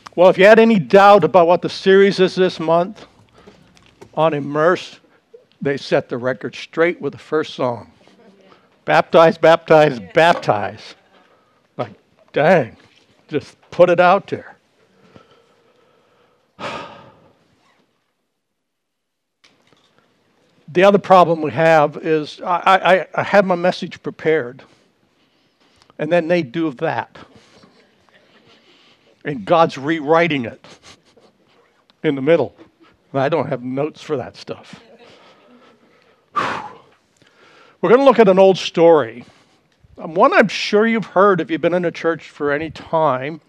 Well, if you had any doubt about what the series is this month on Immerse, they set the record straight with the first song. Baptize, baptize, baptize. Like, dang, just put it out there. The other problem we have is I had my message prepared, and then they do that. And God's rewriting it in the middle. And I don't have notes for that stuff. We're going to look at an old story. One I'm sure you've heard if you've been in a church for any time.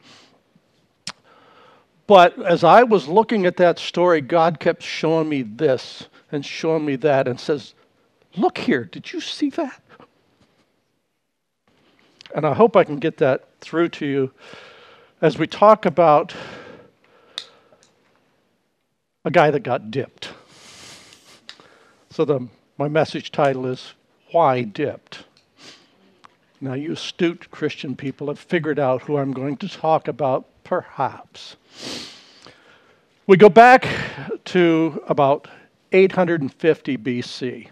But as I was looking at that story, God kept showing me this and showing me that and says, look here, did you see that? And I hope I can get that through to you as we talk about a guy that got dipped. So my message title is, Why Dipped? Now you astute Christian people have figured out who I'm going to talk about, perhaps. We go back to about 850 BC.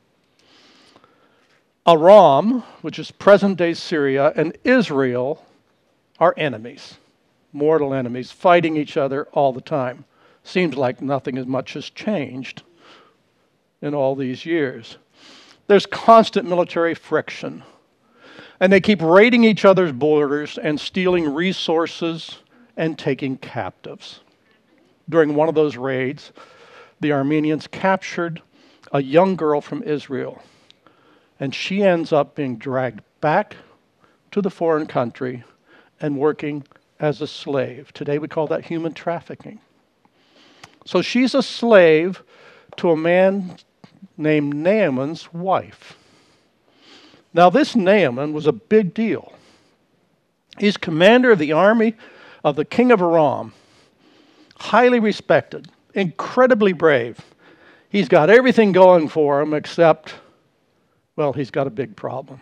Aram, which is present-day Syria, and Israel are enemies, mortal enemies, fighting each other all the time. Seems like nothing as much has changed in all these years. There's constant military friction, and they keep raiding each other's borders and stealing resources and taking captives. During one of those raids, the Armenians captured a young girl from Israel, and she ends up being dragged back to the foreign country and working as a slave. Today we call that human trafficking. So she's a slave to a man named Naaman's wife. Now this Naaman was a big deal. He's commander of the army of the king of Aram. Highly respected, incredibly brave. He's got everything going for him except, well, he's got a big problem.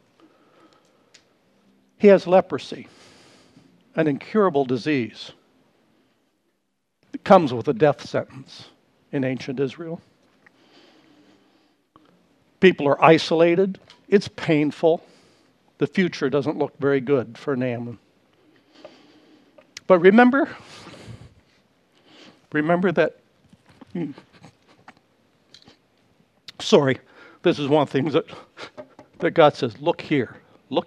He has leprosy, an incurable disease. It comes with a death sentence in ancient Israel. People are isolated. It's painful. The future doesn't look very good for Naaman. But remember that, sorry, this is one of the things that God says, look here.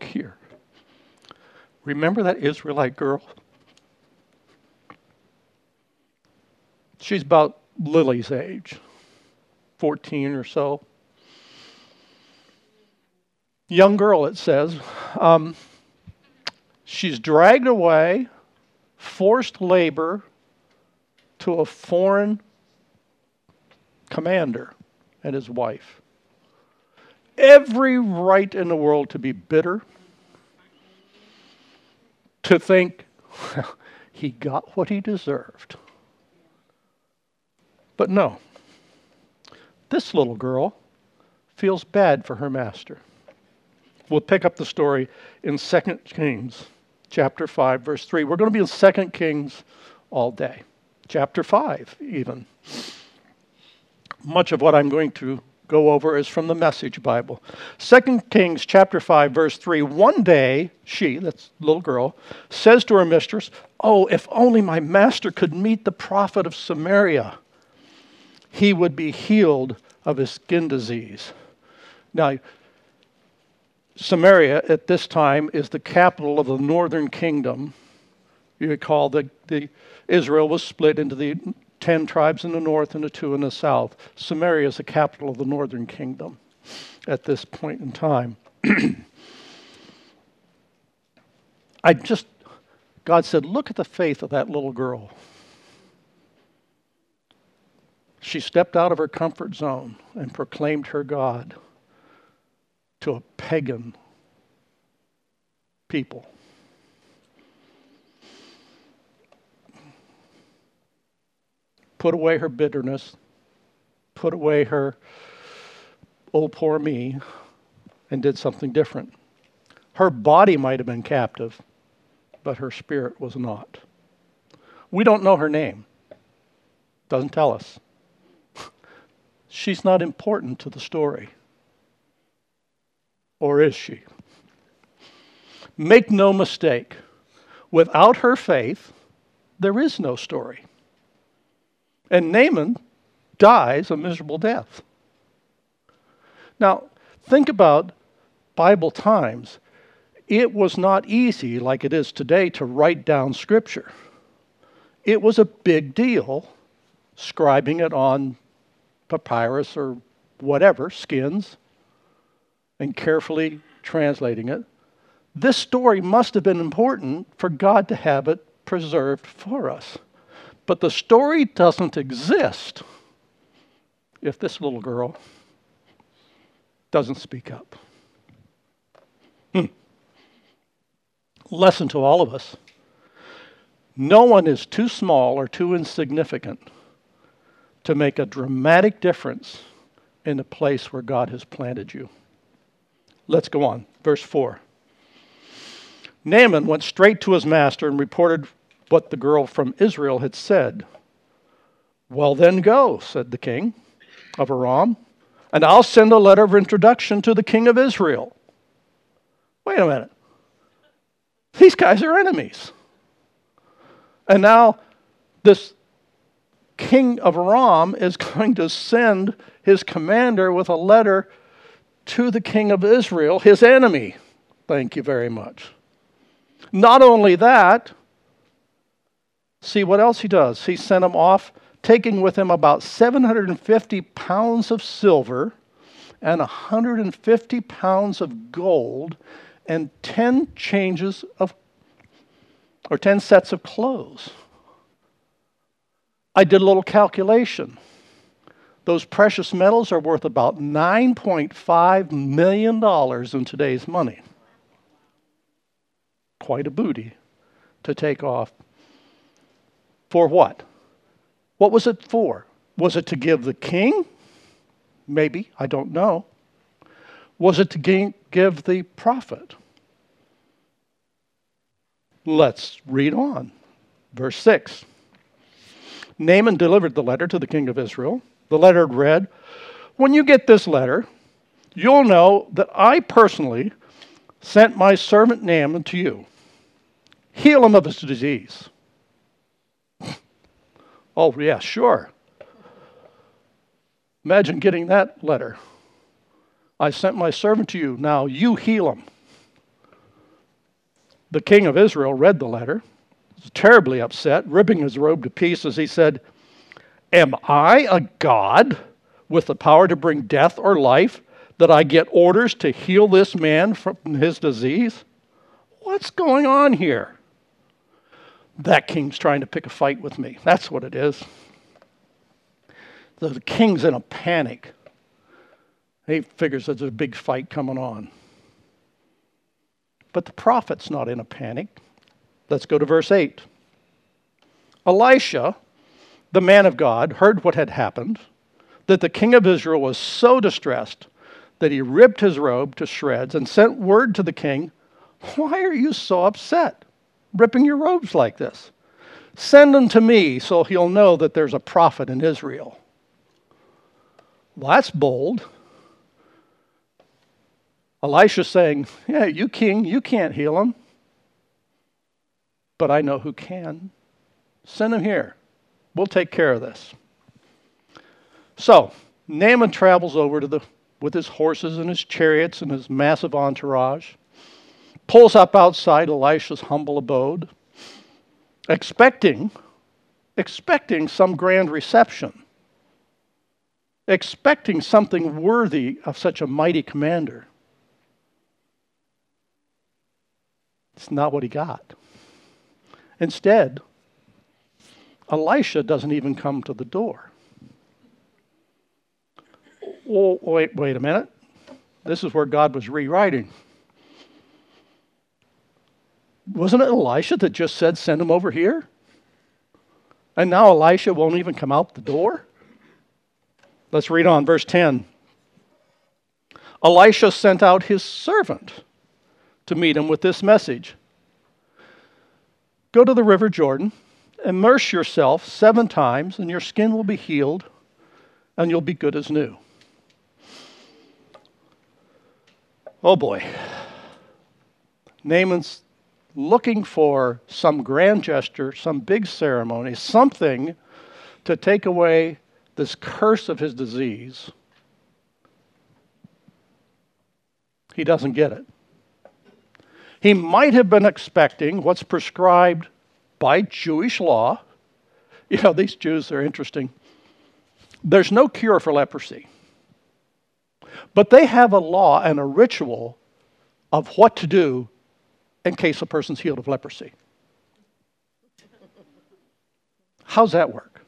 Remember that Israelite girl? She's about Lily's age, 14 or so. Young girl, it says. She's dragged away, forced labor to a foreign commander and his wife. Every right in the world to be bitter, to think, well, he got what he deserved. But no, this little girl feels bad for her master. We'll pick up the story in 2 Kings chapter 5, verse 3. We're going to be in 2 Kings all day. Chapter 5, even. Much of what I'm going to go over is from the Message Bible. 2 Kings chapter 5, verse 3. One day, she, that's the little girl, says to her mistress, oh, if only my master could meet the prophet of Samaria, he would be healed of his skin disease. Now, Samaria at this time is the capital of the northern kingdom. You recall that Israel was split into the 10 tribes in the north and the 2 in the south. Samaria is the capital of the northern kingdom at this point in time. God said, look at the faith of that little girl. She stepped out of her comfort zone and proclaimed her God to a pagan people. Put away her bitterness, put away her, oh, poor me, and did something different. Her body might have been captive, but her spirit was not. We don't know her name. Doesn't tell us. She's not important to the story. Or is she? Make no mistake, without her faith, there is no story. And Naaman dies a miserable death. Now, think about Bible times. It was not easy, like it is today, to write down Scripture. It was a big deal scribing it on papyrus or whatever, skins, and carefully translating it. This story must have been important for God to have it preserved for us. But the story doesn't exist if this little girl doesn't speak up. Lesson to all of us. No one is too small or too insignificant to make a dramatic difference in the place where God has planted you. Let's go on. Verse 4. Naaman went straight to his master and reported what the girl from Israel had said. Well, then go, said the king of Aram, and I'll send a letter of introduction to the king of Israel. Wait a minute. These guys are enemies. And now this king of Aram is going to send his commander with a letter to the king of Israel, his enemy. Thank you very much. Not only that, see what else he does. He sent him off, taking with him about 750 pounds of silver and 150 pounds of gold and 10 sets of clothes. I did a little calculation. Those precious metals are worth about $9.5 million in today's money. Quite a booty to take off. For what? What was it for? Was it to give the king? Maybe, I don't know. Was it to give the prophet? Let's read on. Verse 6. Naaman delivered the letter to the king of Israel. The letter read, when you get this letter, you'll know that I personally sent my servant Naaman to you. Heal him of his disease. Oh, yeah, sure. Imagine getting that letter. I sent my servant to you. Now you heal him. The king of Israel read the letter. He was terribly upset, ripping his robe to pieces. He said, am I a god with the power to bring death or life, that I get orders to heal this man from his disease? What's going on here? That king's trying to pick a fight with me. That's what it is. The king's in a panic. He figures there's a big fight coming on. But the prophet's not in a panic. Let's go to verse 8. Elisha, the man of God, heard what had happened, that the king of Israel was so distressed that he ripped his robe to shreds and sent word to the king, why are you so upset, ripping your robes like this? Send him to me so he'll know that there's a prophet in Israel. Well, that's bold. Elisha's saying, yeah, you king, you can't heal him. But I know who can. Send him here. We'll take care of this. So, Naaman travels over with his horses and his chariots and his massive entourage, pulls up outside Elisha's humble abode, expecting some grand reception, expecting something worthy of such a mighty commander. It's not what he got. Instead, Elisha doesn't even come to the door. Oh, wait a minute. This is where God was rewriting. Wasn't it Elisha that just said, send him over here? And now Elisha won't even come out the door? Let's read on, verse 10. Elisha sent out his servant to meet him with this message. Go to the river Jordan Immerse yourself 7 times, and your skin will be healed, and you'll be good as new. Oh boy. Naaman's looking for some grand gesture, some big ceremony, something to take away this curse of his disease. He doesn't get it. He might have been expecting what's prescribed by Jewish law. You know, these Jews are interesting. There's no cure for leprosy. But they have a law and a ritual of what to do in case a person's healed of leprosy. How's that work?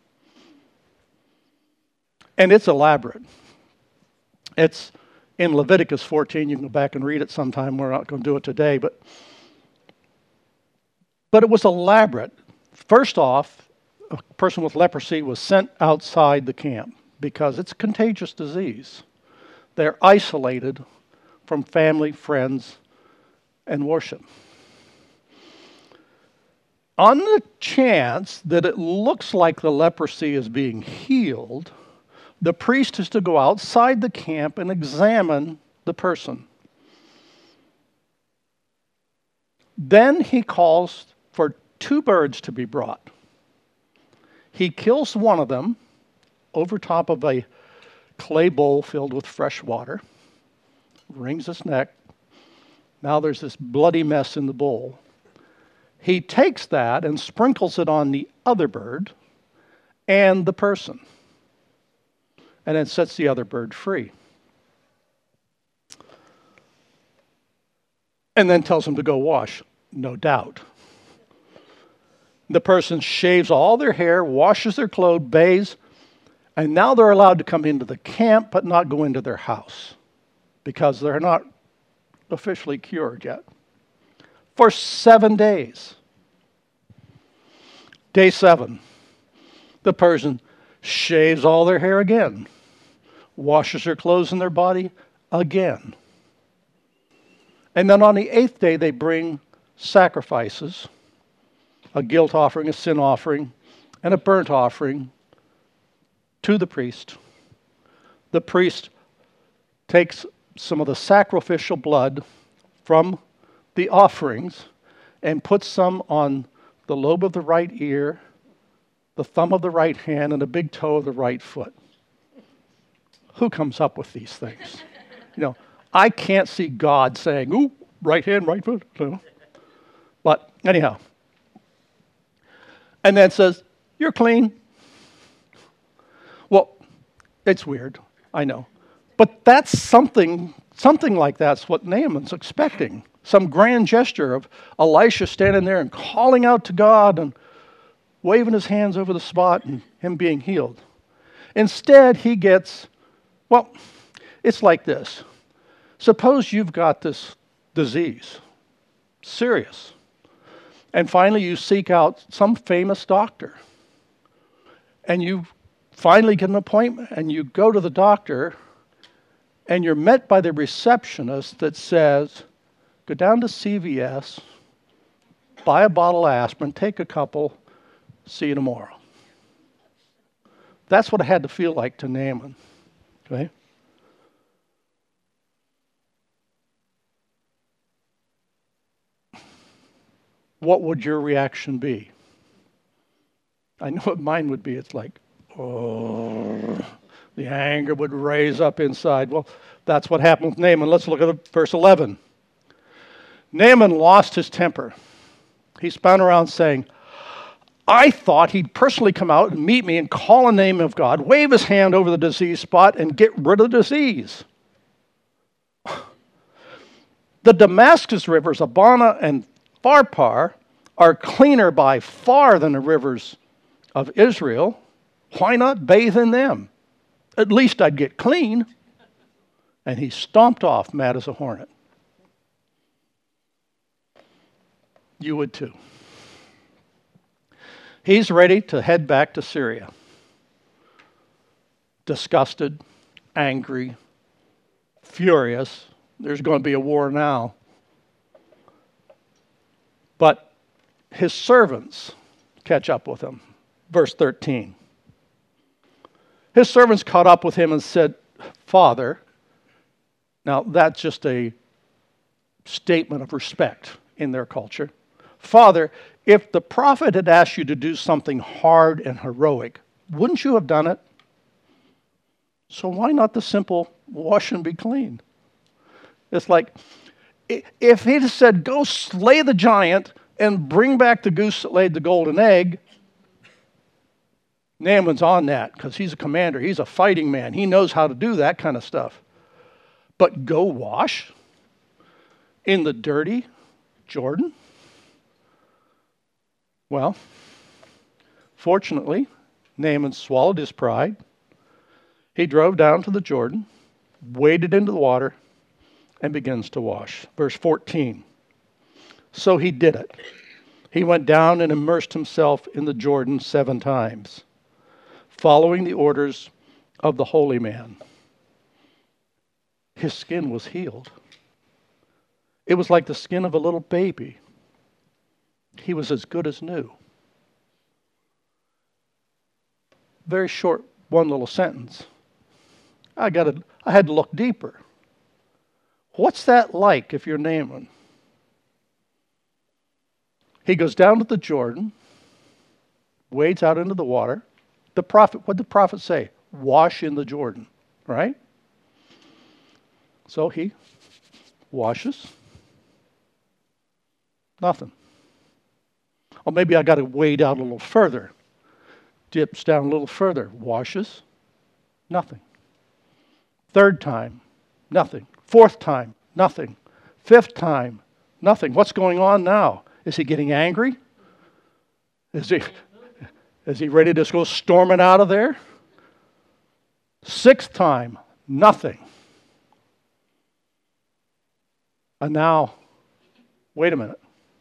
And it's elaborate. It's in Leviticus 14. You can go back and read it sometime. We're not going to do it today. But it was elaborate. First off, a person with leprosy was sent outside the camp because it's a contagious disease. They're isolated from family, friends, and worship. On the chance that it looks like the leprosy is being healed, the priest is to go outside the camp and examine the person. Then he calls for 2 birds to be brought. He kills one of them over top of a clay bowl filled with fresh water, wrings its neck. Now there's this bloody mess in the bowl. He takes that and sprinkles it on the other bird and the person, and then sets the other bird free. And then tells him to go wash, no doubt. The person shaves all their hair, washes their clothes, bathes, and now they're allowed to come into the camp but not go into their house because they're not officially cured yet. For 7 days. Day 7, the person shaves all their hair again, washes their clothes and their body again. And then on the 8th day, they bring sacrifices, a guilt offering, a sin offering, and a burnt offering to the priest. The priest takes some of the sacrificial blood from the offerings and puts some on the lobe of the right ear, the thumb of the right hand, and the big toe of the right foot. Who comes up with these things? You know, I can't see God saying, ooh, right hand, right foot. No. But anyhow. And then says, you're clean. Well, it's weird, I know. But that's something like that's what Naaman's expecting. Some grand gesture of Elisha standing there and calling out to God and waving his hands over the spot and him being healed. Instead, he gets, well, it's like this. Suppose you've got this disease, serious, and finally you seek out some famous doctor, and you finally get an appointment, and you go to the doctor, and you're met by the receptionist that says, go down to CVS, buy a bottle of aspirin, take a couple, see you tomorrow. That's what it had to feel like to Naaman. Okay? What would your reaction be? I know what mine would be. It's like, oh, the anger would raise up inside. Well, that's what happened with Naaman. Let's look at verse 11. Naaman lost his temper. He spun around saying, I thought he'd personally come out and meet me and call on the name of God, wave his hand over the disease spot, and get rid of the disease. The Damascus rivers, Abana and Pharpar, are cleaner by far than the rivers of Israel. Why not bathe in them? At least I'd get clean. And he stomped off, mad as a hornet. You would too. He's ready to head back to Syria. Disgusted, angry, furious. There's going to be a war now. But his servants catch up with him. Verse 13. His servants caught up with him and said, Father, now that's just a statement of respect in their culture. Father, if the prophet had asked you to do something hard and heroic, wouldn't you have done it? So why not the simple wash and be clean? It's like, if he'd said, go slay the giant and bring back the goose that laid the golden egg, Naaman's on that because he's a commander. He's a fighting man. He knows how to do that kind of stuff. But go wash in the dirty Jordan? Well, fortunately, Naaman swallowed his pride. He drove down to the Jordan, waded into the water, and begins to wash. Verse 14. So he did it. He went down and immersed himself in the Jordan 7 times, following the orders of the holy man. His skin was healed. It was like the skin of a little baby. He was as good as new. Very short, one little sentence. I had to look deeper. What's that like if you're Naaman? He goes down to the Jordan, wades out into the water. What did the prophet say? Wash in the Jordan, right? So he washes. Nothing. Or maybe I got to wade out a little further. Dips down a little further. Washes. Nothing. 3rd time. Nothing. 4th time. Nothing. 5th time. Nothing. What's going on now? Is he getting angry? Is he ready to go storming out of there? 6th time. Nothing. And now, wait a minute.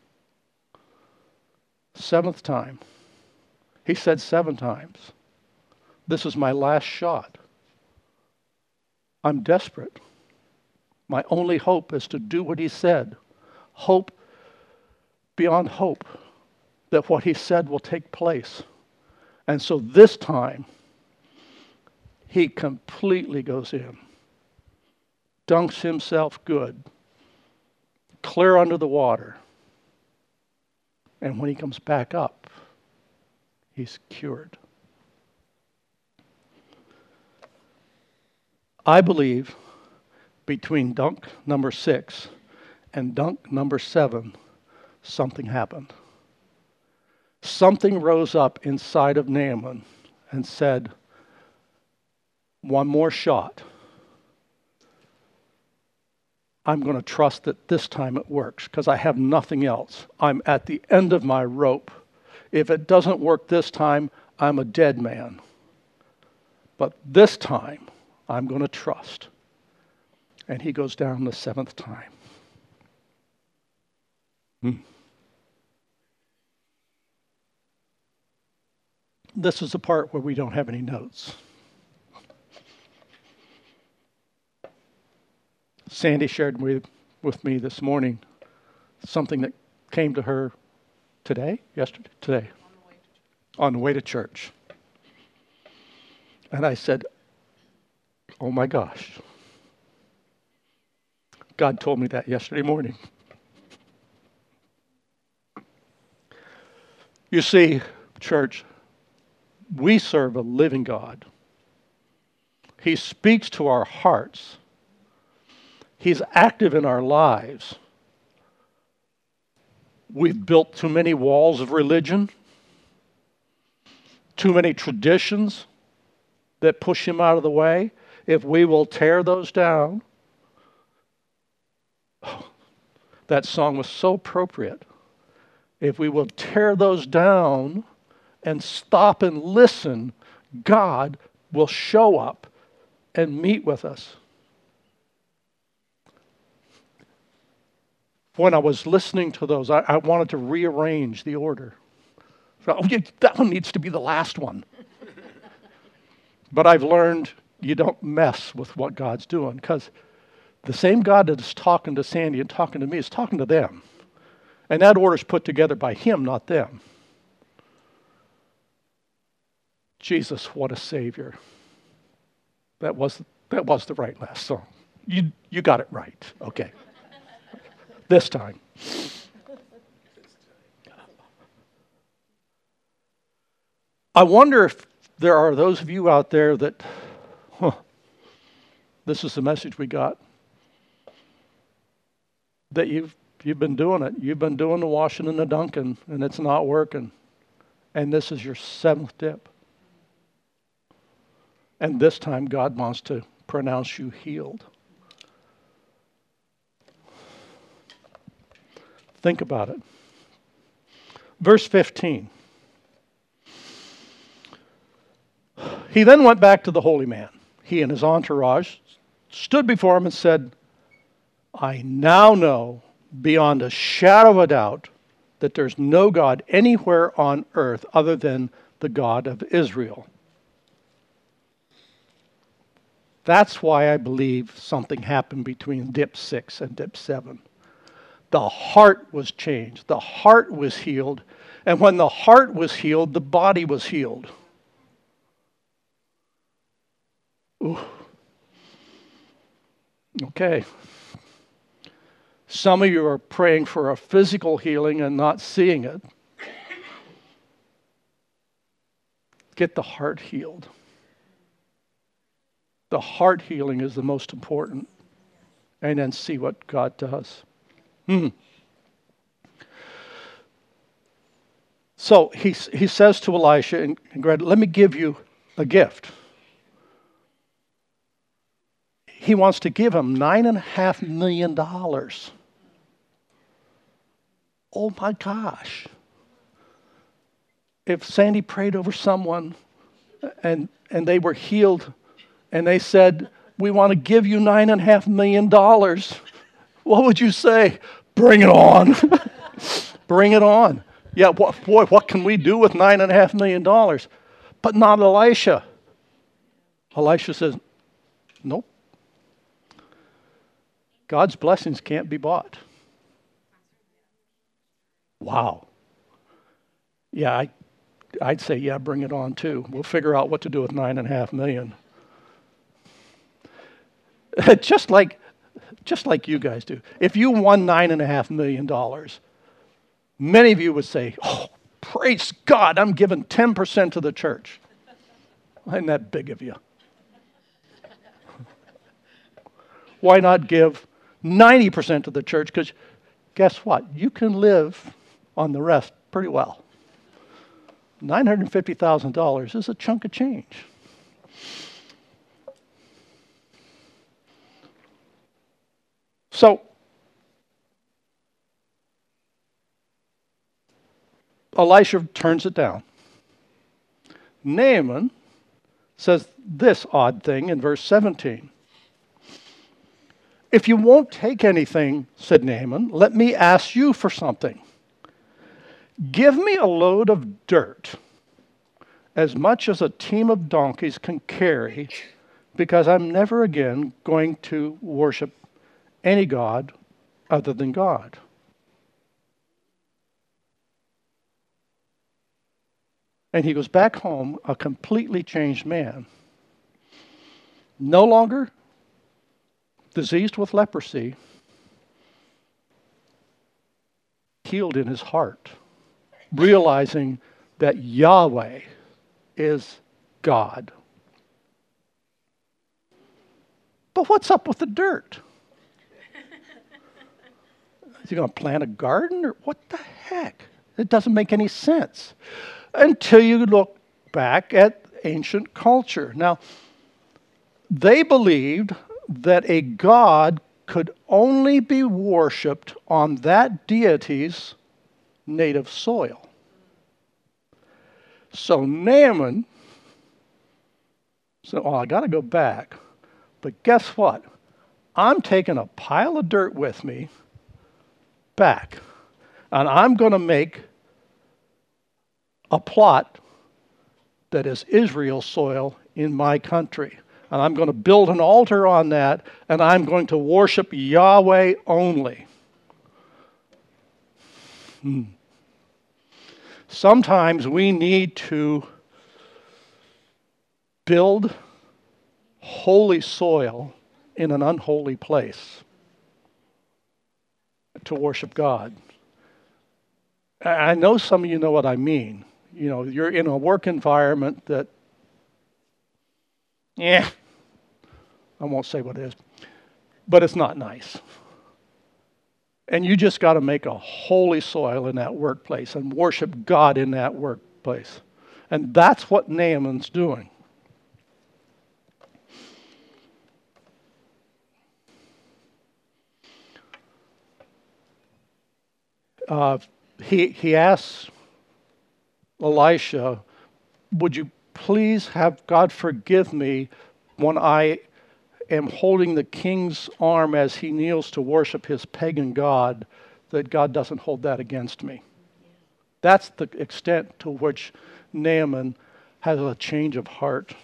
7th time. He said 7 times. This is my last shot. I'm desperate. My only hope is to do what he said. Hope beyond hope that what he said will take place. And so this time, he completely goes in. Dunks himself good. Clear under the water. And when he comes back up, he's cured. I believe between dunk number 6 and dunk number 7, something happened. Something rose up inside of Naaman and said, one more shot. I'm going to trust that this time it works because I have nothing else. I'm at the end of my rope. If it doesn't work this time, I'm a dead man. But this time, I'm going to trust. And he goes down the 7th time. This is the part where we don't have any notes. Sandy shared with me this morning something that came to her today. On the way to church. And I said, oh my gosh. God told me that yesterday morning. You see, church, we serve a living God. He speaks to our hearts. He's active in our lives. We've built too many walls of religion, too many traditions that push him out of the way. If we will tear those down, that song was so appropriate. If we will tear those down and stop and listen, God will show up and meet with us. When I was listening to those, I wanted to rearrange the order. So, that one needs to be the last one. But I've learned you don't mess with what God's doing, because the same God that is talking to Sandy and talking to me is talking to them. And that order is put together by him, not them. Jesus, what a Savior. That was the right last song. You got it right. Okay. This time. I wonder if there are those of you out there that, this is the message we got, that you've been doing it. You've been doing the washing and the dunking, and it's not working. And this is your 7th dip. And this time God wants to pronounce you healed. Think about it. Verse 15. He then went back to the holy man. He and his entourage stood before him and said, I now know beyond a shadow of a doubt that there's no God anywhere on earth other than the God of Israel. That's why I believe something happened between dip 6 and dip 7. The heart was changed. The heart was healed. And when the heart was healed, the body was healed. Ooh. Okay. Some of you are praying for a physical healing and not seeing it. Get the heart healed. The heart healing is the most important. And then see what God does. So he says to Elisha and Greta, let me give you a gift. He wants to give him $9.5 million. Oh my gosh. If Sandy prayed over someone and they were healed and they said, we want to give you $9.5 million, what would you say? Bring it on. Bring it on. Yeah, what can we do with $9.5 million? But not Elisha. Elisha says, nope. God's blessings can't be bought. Wow. Yeah, I'd say, yeah, bring it on too. We'll figure out what to do with $9.5 million. just like you guys do. If you won $9.5 million, many of you would say, oh, praise God, I'm giving 10% to the church. Isn't that big of you? Why not give 90% to the church? Because guess what? You can live on the rest pretty well. $950,000 is a chunk of change. So, Elisha turns it down. Naaman says this odd thing in verse 17. If you won't take anything, said Naaman, let me ask you for something. Give me a load of dirt, as much as a team of donkeys can carry, because I'm never again going to worship any god other than God. And he goes back home a completely changed man. No longer diseased with leprosy, healed in his heart, realizing that Yahweh is God. But what's up with the dirt? Is he going to plant a garden or what the heck? It doesn't make any sense until you look back at ancient culture. Now, they believed that a god could only be worshipped on that deity's native soil. So Naaman said, I got to go back. But guess what? I'm taking a pile of dirt with me back. And I'm going to make a plot that is Israel's soil in my country. And I'm going to build an altar on that, and I'm going to worship Yahweh only. Sometimes we need to build holy soil in an unholy place to worship God. I know some of you know what I mean. You know, you're in a work environment that, I won't say what it is, but it's not nice. And you just got to make a holy soil in that workplace and worship God in that workplace. And that's what Naaman's doing. He asks Elisha, would you please have God forgive me when I am holding the king's arm as he kneels to worship his pagan god, that God doesn't hold that against me. That's the extent to which Naaman has a change of heart.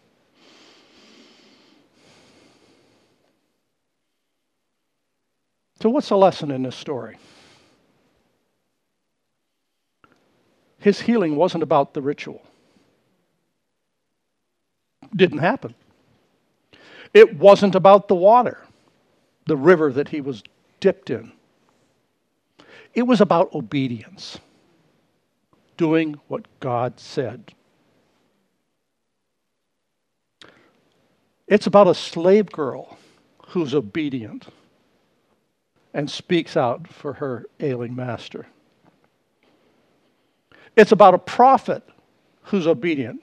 So what's the lesson in this story? His healing wasn't about the ritual. Didn't happen. It wasn't about the water, the river that he was dipped in. It was about obedience, doing what God said. It's about a slave girl who's obedient and speaks out for her ailing master. It's about a prophet who's obedient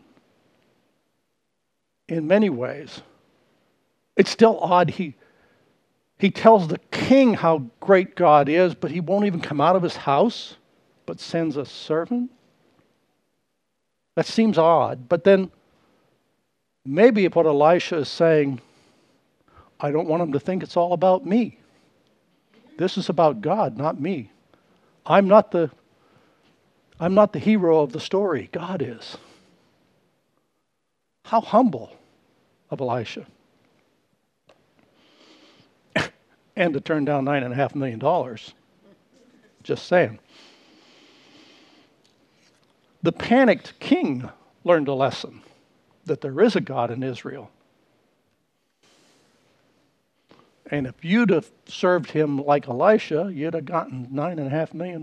in many ways. It's still odd. He tells the king how great God is, but he won't even come out of his house, but sends a servant. That seems odd. But then maybe what Elisha is saying, I don't want him to think it's all about me. This is about God, not me. I'm not the hero of the story. God is. How humble of Elisha. And to turn down $9.5 million. Just saying. The panicked king learned a lesson, that there is a God in Israel. And if you'd have served him like Elisha, you'd have gotten $9.5 million.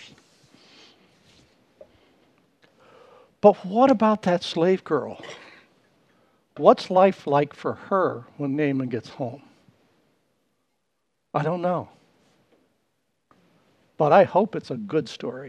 But what about that slave girl? What's life like for her when Naaman gets home? I don't know. But I hope it's a good story.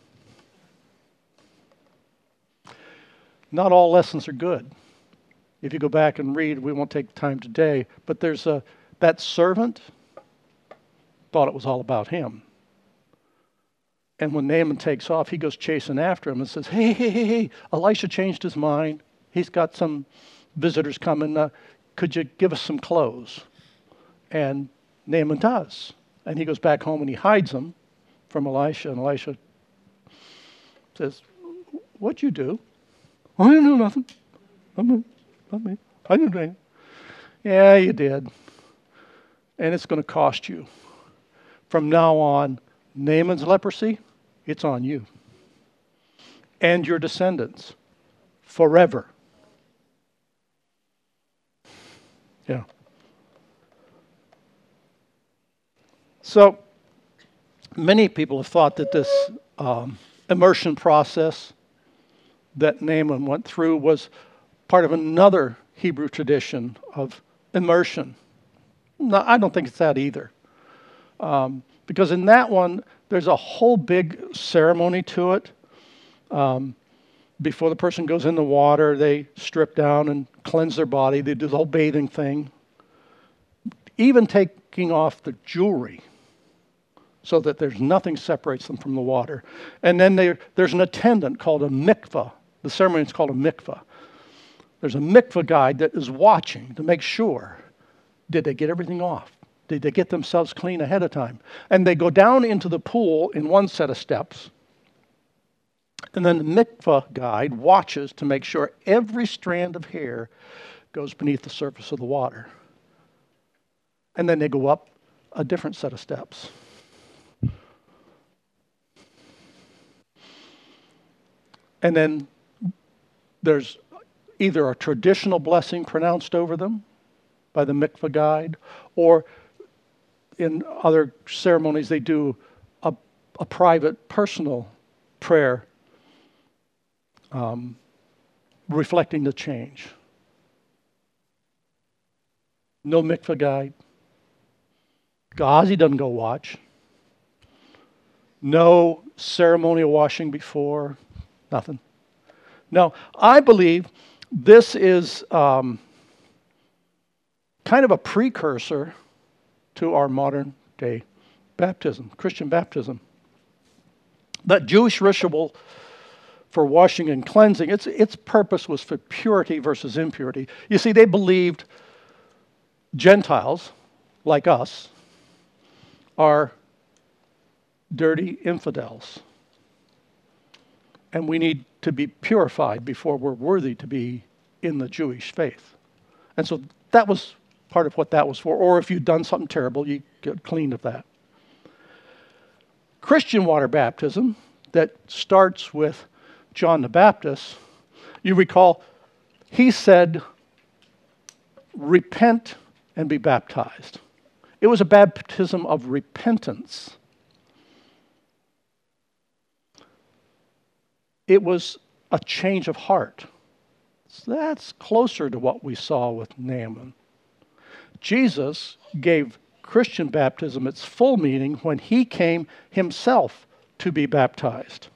Not all lessons are good. If you go back and read, we won't take time today, but there's that servant thought it was all about him. And when Naaman takes off, he goes chasing after him and says, hey, Elisha changed his mind. He's got some visitors coming. Could you give us some clothes? And Naaman does. And he goes back home and he hides them from Elisha. And Elisha says, what'd you do? I didn't do nothing. Not me. I didn't do anything. Yeah, you did. And it's going to cost you. From now on, Naaman's leprosy, it's on you. And your descendants. Forever. Yeah. So, many people have thought that this immersion process that Naaman went through was part of another Hebrew tradition of immersion. No, I don't think it's that either. Because in that one, there's a whole big ceremony to it. Before the person goes in the water, they strip down and cleanse their body. They do the whole bathing thing. Even taking off the jewelry so that there's nothing separates them from the water. And then there's an attendant called a mikvah. The ceremony is called a mikvah. There's a mikvah guide that is watching to make sure, did they get everything off? Did they get themselves clean ahead of time? And they go down into the pool in one set of steps. And then the mikvah guide watches to make sure every strand of hair goes beneath the surface of the water. And then they go up a different set of steps. And then there's either a traditional blessing pronounced over them by the mikveh guide, or in other ceremonies they do a private, personal prayer reflecting the change. No mikveh guide. Gehazi doesn't go watch. No ceremonial washing before. Nothing. No, I believe this is kind of a precursor to our modern day baptism, Christian baptism. That Jewish ritual for washing and cleansing, its purpose was for purity versus impurity. You see, they believed Gentiles, like us, are dirty infidels. And we need to be purified before we're worthy to be in the Jewish faith. And so that was part of what that was for. Or if you'd done something terrible, you get clean of that. Christian water baptism that starts with John the Baptist, you recall, he said, repent and be baptized. It was a baptism of repentance. It was a change of heart. So that's closer to what we saw with Naaman. Jesus gave Christian baptism its full meaning when he came himself to be baptized.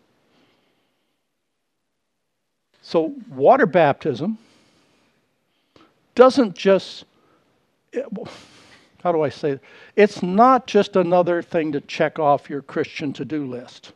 So water baptism doesn't just, how do I say it? It's not just another thing to check off your Christian to-do list.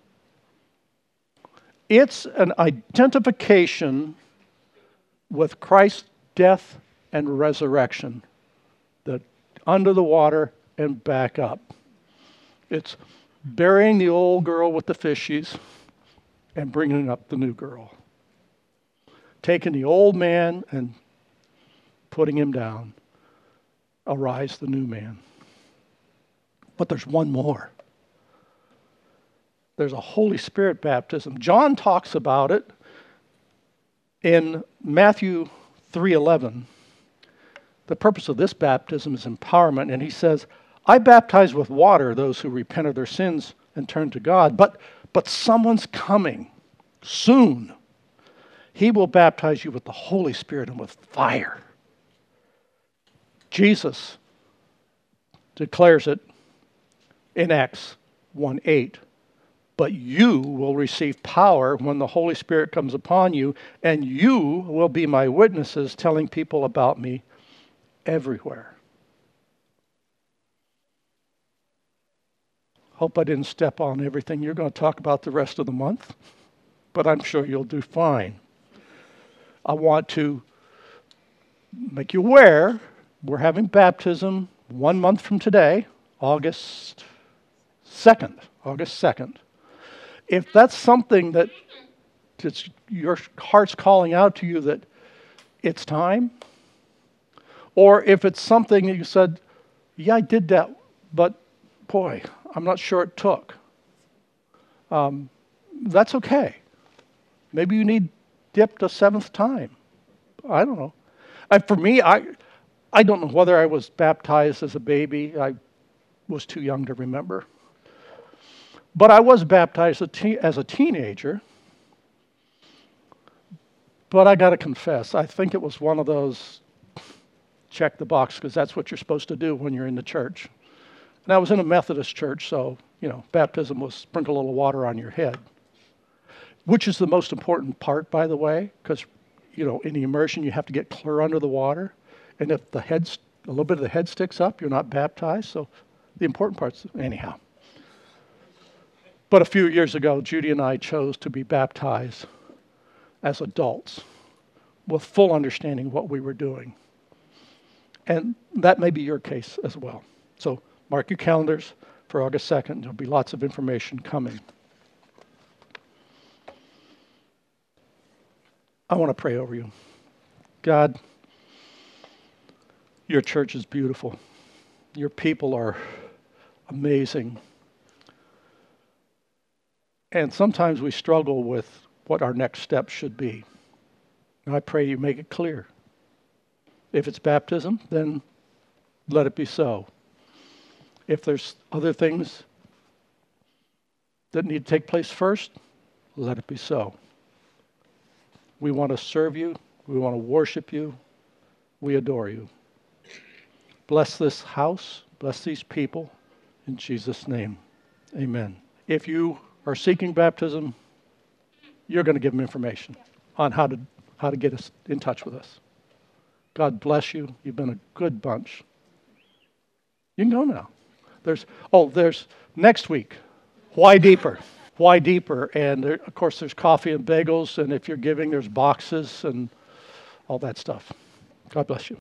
It's an identification with Christ's death and resurrection, that under the water and back up. It's burying the old girl with the fishies and bringing up the new girl. Taking the old man and putting him down. Arise the new man. But there's one more. There's a Holy Spirit baptism. John talks about it in Matthew 3:11. The purpose of this baptism is empowerment, and he says, I baptize with water those who repent of their sins and turn to God, but someone's coming soon. He will baptize you with the Holy Spirit and with fire. Jesus declares it in Acts 1:8. But you will receive power when the Holy Spirit comes upon you, and you will be my witnesses, telling people about me everywhere. Hope I didn't step on everything you're going to talk about the rest of the month, but I'm sure you'll do fine. I want to make you aware we're having baptism 1 month from today, August 2nd. If that's something that your heart's calling out to you that it's time, or if it's something that you said, yeah, I did that, but boy, I'm not sure it took. That's okay. Maybe you need dipped a 7th time. I don't know. For me, I don't know whether I was baptized as a baby. I was too young to remember. But I was baptized as a teenager. But I got to confess, I think it was one of those check the box, because that's what you're supposed to do when you're in the church. And I was in a Methodist church, so, baptism was sprinkle a little water on your head, which is the most important part, by the way, because, in the immersion, you have to get clear under the water. And if a little bit of the head sticks up, you're not baptized. So the important part's, anyhow. But a few years ago, Judy and I chose to be baptized as adults with full understanding of what we were doing. And that may be your case as well. So mark your calendars for August 2nd. There'll be lots of information coming. I want to pray over you. God, your church is beautiful. Your people are amazing. And sometimes we struggle with what our next step should be. And I pray you make it clear. If it's baptism, then let it be so. If there's other things that need to take place first, let it be so. We want to serve you. We want to worship you. We adore you. Bless this house. Bless these people. In Jesus' name, amen. If you are seeking baptism, you're going to give them information on how to get us in touch with us. God bless you. You've been a good bunch. You can go now. There's next week, Why Deeper? Why Deeper? And there, of course, there's coffee and bagels, and if you're giving, there's boxes and all that stuff. God bless you.